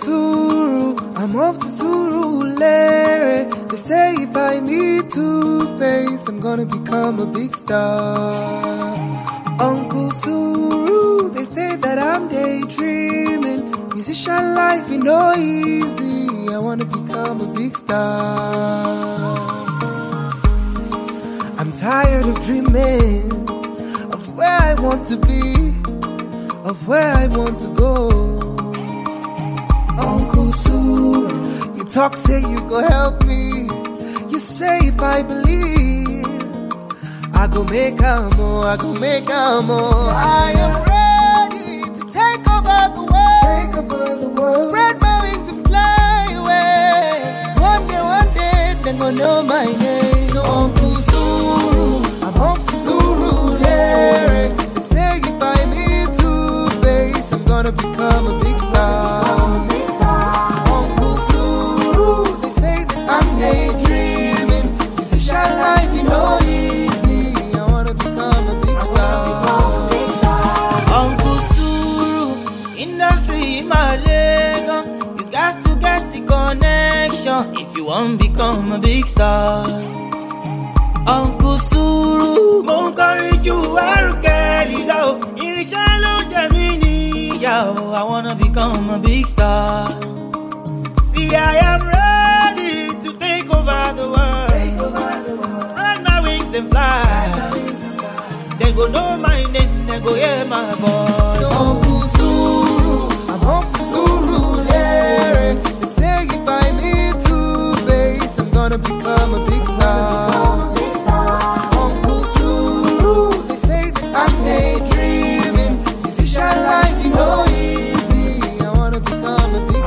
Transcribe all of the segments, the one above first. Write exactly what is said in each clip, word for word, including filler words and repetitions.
Suru, I'm off to Surulere. They say if I meet Two-Face, I'm gonna become a big star. Uncle Suru, they say that I'm daydreaming. Musician life is no easy. I wanna become a big star. I'm tired of dreaming of where I want to be, of where I want to go. Uncle Suru, you talk, say you go help me. You say if I believe, I go make a more, I go make a more. I am ready to take over the world, take over the world. Spread my wings and fly away. One day, one day, they gon' know my name. So Uncle Suru, I'm home to Surulere. They say if I meet Two-Face, I'm gonna become a big star. Uncle Suru, they say that I'm daydreaming. Musician life, you know, easy. I wanna become a big star. Uncle Suru, industry my leg. You got to get the connection if you want to become a big star. Uncle Suru, mo encourage you, I can't go. In shallow Gemini, yo, I wanna become a big star. See, I am ready to take over the world. Take over the world. Spread my wings and fly. They go know my name, they go hear my voice. So Uncle Suru, I'm off to Surulere. They say if I meet Two-Face, I'm gonna become a big star. Uncle Suru, they say that I'm daydreaming. Musician life, you know, easy. I wanna become a big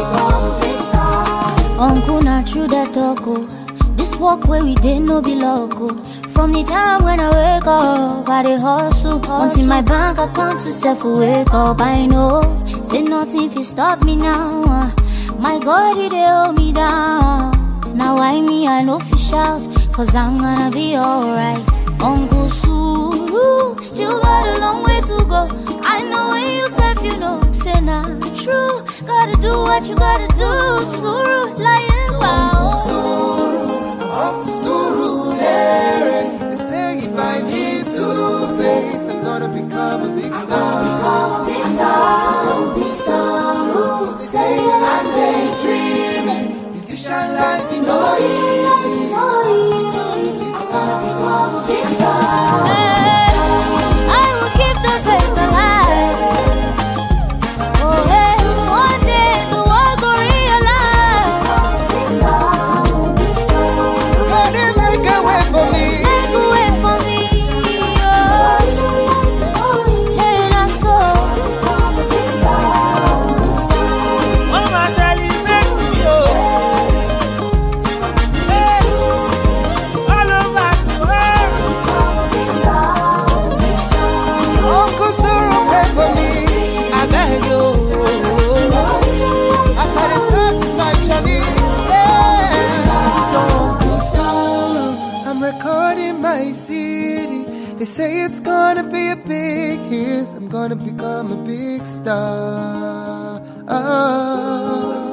star. Uncle, not true that talk, oh. This walk where we did no be local. From the time when I wake up, I dey hustle, hustle. Until my bank account to self wake up, I know. Say nothing if you stop me now. uh. My God, he dey hold me down. Now I me, I know fish out, cause I'm gonna be alright. Uncle Suru, still got a long way to go. I know when you said you know, say not true. Gotta do what you gotta do, Suru, lying about. Suru, I'm off to Surulere. They say if I meet Two-Face, I'm gonna become a big star. Big star, big star. They say I'm daydreaming. Musician life, you know, easy. Big star. I will keep the faith alive. Oh, hey, one day the world will realize. Big star, big star. God, they make a way for me. Take away from me. Oh, hey, that's so. Big star, big star. Oh, my celebrity, yo. Hey, all over the world. Big star, big star. Uncle Suru, pray for me. I beg you. As I start my journey, yeah. So Uncle Suru, I'm recording my C D. They say it's gonna be a big hit. I'm gonna become a big star. Oh.